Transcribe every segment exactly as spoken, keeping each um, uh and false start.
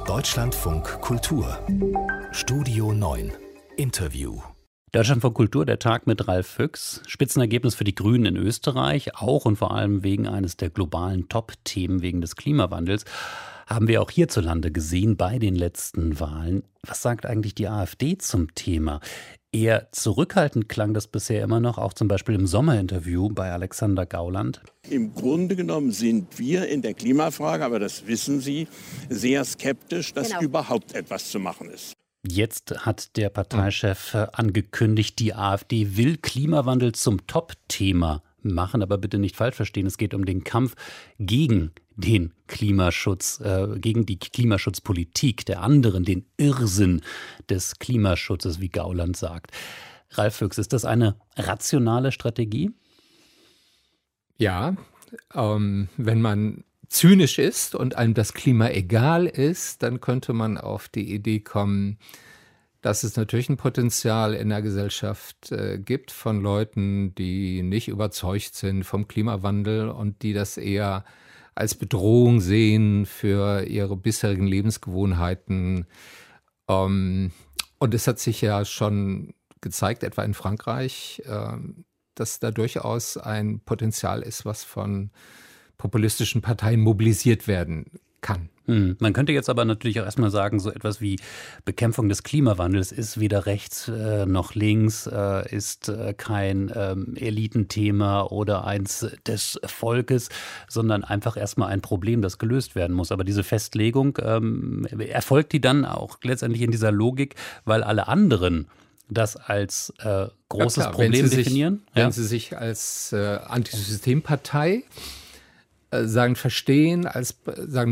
Deutschlandfunk Kultur Studio neun Interview. Deutschlandfunk Kultur, der Tag mit Ralf Füchs. Spitzenergebnis für die Grünen in Österreich, auch und vor allem wegen eines der globalen Top-Themen, wegen des Klimawandels, haben wir auch hierzulande gesehen bei den letzten Wahlen. Was sagt eigentlich die AfD zum Thema? Eher zurückhaltend klang das bisher immer noch, auch zum Beispiel im Sommerinterview bei Alexander Gauland. Im Grunde genommen sind wir in der Klimafrage, aber das wissen Sie, sehr skeptisch, dass genau. überhaupt etwas zu machen ist. Jetzt hat der Parteichef angekündigt, die AfD will Klimawandel zum Top-Thema machen, aber bitte nicht falsch verstehen, es geht um den Kampf gegen den Klimaschutz, äh, gegen die Klimaschutzpolitik der anderen, den Irrsinn des Klimaschutzes, wie Gauland sagt. Ralf Füchs, ist das eine rationale Strategie? Ja, ähm, wenn man zynisch ist und einem das Klima egal ist, dann könnte man auf die Idee kommen, dass es natürlich ein Potenzial in der Gesellschaft äh, gibt von Leuten, die nicht überzeugt sind vom Klimawandel und die das eher als Bedrohung sehen für ihre bisherigen Lebensgewohnheiten. Ähm, und es hat sich ja schon gezeigt, etwa in Frankreich, äh, dass da durchaus ein Potenzial ist, was von populistischen Parteien mobilisiert werden kann. Hm. Man könnte jetzt aber natürlich auch erstmal sagen, so etwas wie Bekämpfung des Klimawandels ist weder rechts äh, noch links, äh, ist äh, kein ähm, Elitenthema oder eins des Volkes, sondern einfach erstmal ein Problem, das gelöst werden muss. Aber diese Festlegung, ähm, erfolgt die dann auch letztendlich in dieser Logik, weil alle anderen das als äh, großes ja, klar, Problem wenn Sie definieren? Sich, wenn ja? Sie sich als äh, Antisystempartei sagen verstehen, als sagen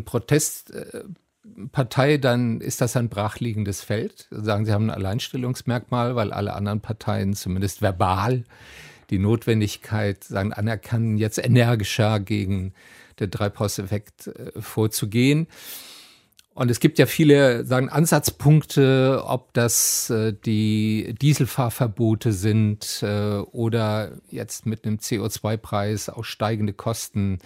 Protestpartei, dann ist das ein brachliegendes Feld. Sagen, sie haben ein Alleinstellungsmerkmal, weil alle anderen Parteien zumindest verbal die Notwendigkeit sagen, anerkennen, jetzt energischer gegen den Treibhauseffekt äh, vorzugehen. Und es gibt ja viele sagen Ansatzpunkte, ob das äh, die Dieselfahrverbote sind äh, oder jetzt mit einem C O zwei Preis auch steigende Kosten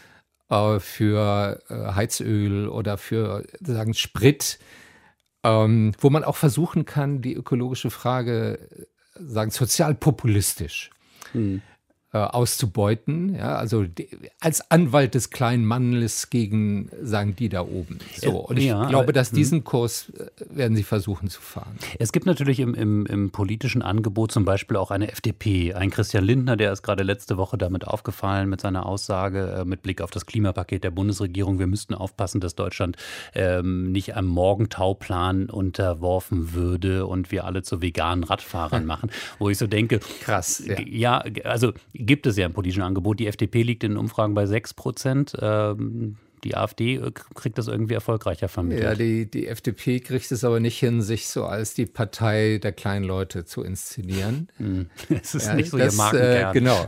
äh, für äh, Heizöl oder für sagen Sprit, ähm, wo man auch versuchen kann, die ökologische Frage sagen sozialpopulistisch hm. auszubeuten, ja, also die, als Anwalt des kleinen Mannes gegen, sagen die da oben. So, und ich ja, glaube, dass diesen Kurs werden sie versuchen zu fahren. Es gibt natürlich im, im, im politischen Angebot zum Beispiel auch eine F D P. Ein Christian Lindner, der ist gerade letzte Woche damit aufgefallen mit seiner Aussage äh, mit Blick auf das Klimapaket der Bundesregierung, wir müssten aufpassen, dass Deutschland ähm, nicht einem Morgentauplan unterworfen würde und wir alle zu veganen Radfahrern machen. Wo ich so denke, krass, ja, ja also gibt es ja im politischen Angebot. Die F D P liegt in den Umfragen bei sechs Prozent. Ähm, die AfD kriegt das irgendwie erfolgreicher vermittelt. Ja, die, die F D P kriegt es aber nicht hin, sich so als die Partei der kleinen Leute zu inszenieren. Es ist ja, nicht so das, ihr Markenkern. Äh, genau.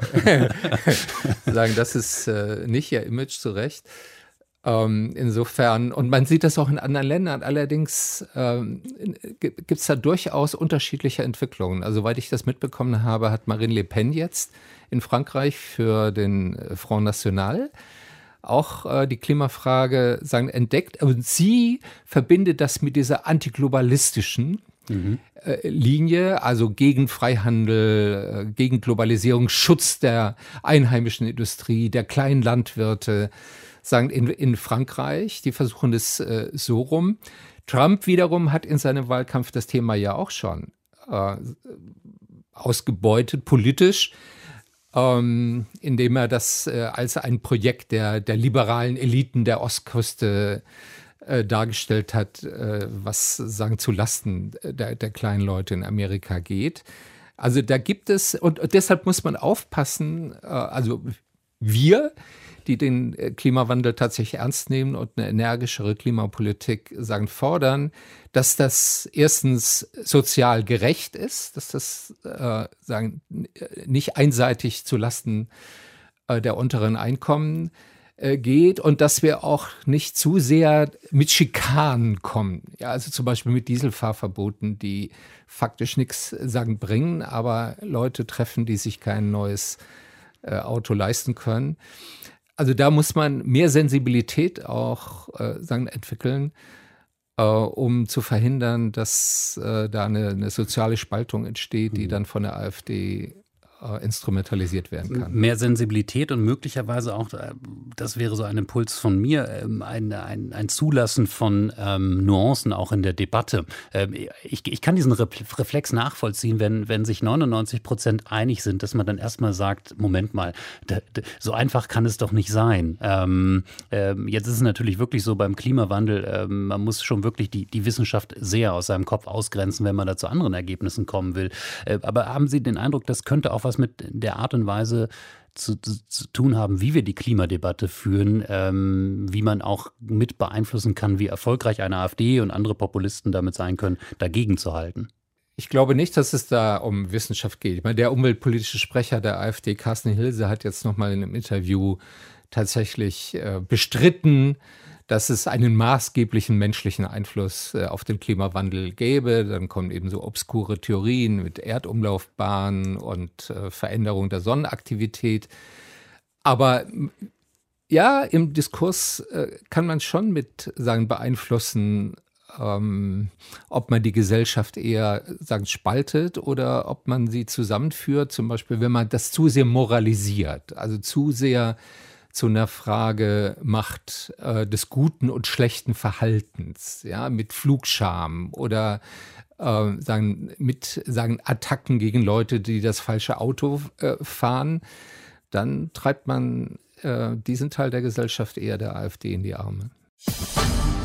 Sagen, das ist äh, nicht ihr Image, zu Recht. Ähm, insofern, und man sieht das auch in anderen Ländern, allerdings ähm, gibt es da durchaus unterschiedliche Entwicklungen. Also, soweit ich das mitbekommen habe, hat Marine Le Pen jetzt in Frankreich für den Front National auch äh, die Klimafrage sagen, entdeckt. Und sie verbindet das mit dieser antiglobalistischen mhm. äh, Linie, also gegen Freihandel, äh, gegen Globalisierung, Schutz der einheimischen Industrie, der kleinen Landwirte, sagen in, in Frankreich. Die versuchen das äh, so rum. Trump wiederum hat in seinem Wahlkampf das Thema ja auch schon äh, ausgebeutet, politisch, ähm, indem er das äh, als ein Projekt der, der liberalen Eliten der Ostküste äh, dargestellt hat, äh, was sagen zu Lasten der, der kleinen Leute in Amerika geht. Also da gibt es, und, und deshalb muss man aufpassen, äh, also wir, die den Klimawandel tatsächlich ernst nehmen und eine energischere Klimapolitik sagen, fordern, dass das erstens sozial gerecht ist, dass das äh, sagen nicht einseitig zu Lasten äh, der unteren Einkommen äh, geht und dass wir auch nicht zu sehr mit Schikanen kommen. Ja, also zum Beispiel mit Dieselfahrverboten, die faktisch nichts sagen bringen, aber Leute treffen, die sich kein neues äh, Auto leisten können. Also da muss man mehr Sensibilität auch äh, sagen, entwickeln. äh, um zu verhindern, dass äh, da eine, eine soziale Spaltung entsteht, die dann von der AfD äh, instrumentalisiert werden kann. Mehr Sensibilität und möglicherweise auch, das wäre so ein Impuls von mir, ein, ein, ein Zulassen von ähm, Nuancen auch in der Debatte. Ähm, ich, ich kann diesen Reflex nachvollziehen, wenn, wenn sich neunundneunzig Prozent einig sind, dass man dann erstmal sagt, Moment mal, da, da, so einfach kann es doch nicht sein. Ähm, ähm, jetzt ist es natürlich wirklich so beim Klimawandel, ähm, man muss schon wirklich die, die Wissenschaft sehr aus seinem Kopf ausgrenzen, wenn man da zu anderen Ergebnissen kommen will. Äh, aber haben Sie den Eindruck, das könnte auch was mit der Art und Weise zu, zu, zu tun haben, wie wir die Klimadebatte führen, ähm, wie man auch mit beeinflussen kann, wie erfolgreich eine AfD und andere Populisten damit sein können, dagegen zu halten? Ich glaube nicht, dass es da um Wissenschaft geht. Ich meine, der umweltpolitische Sprecher der AfD, Carsten Hilse, hat jetzt nochmal in einem Interview tatsächlich äh, bestritten, dass es einen maßgeblichen menschlichen Einfluss äh, auf den Klimawandel gäbe. Dann kommen eben so obskure Theorien mit Erdumlaufbahnen und äh, Veränderung der Sonnenaktivität. Aber ja, im Diskurs äh, kann man schon mit sagen beeinflussen, ähm, ob man die Gesellschaft eher sagen spaltet oder ob man sie zusammenführt. Zum Beispiel, wenn man das zu sehr moralisiert, also zu sehr zu einer Frage macht äh, des guten und schlechten Verhaltens, ja, mit Flugscham oder äh, sagen, mit sagen Attacken gegen Leute, die das falsche Auto äh, fahren, dann treibt man äh, diesen Teil der Gesellschaft eher der AfD in die Arme.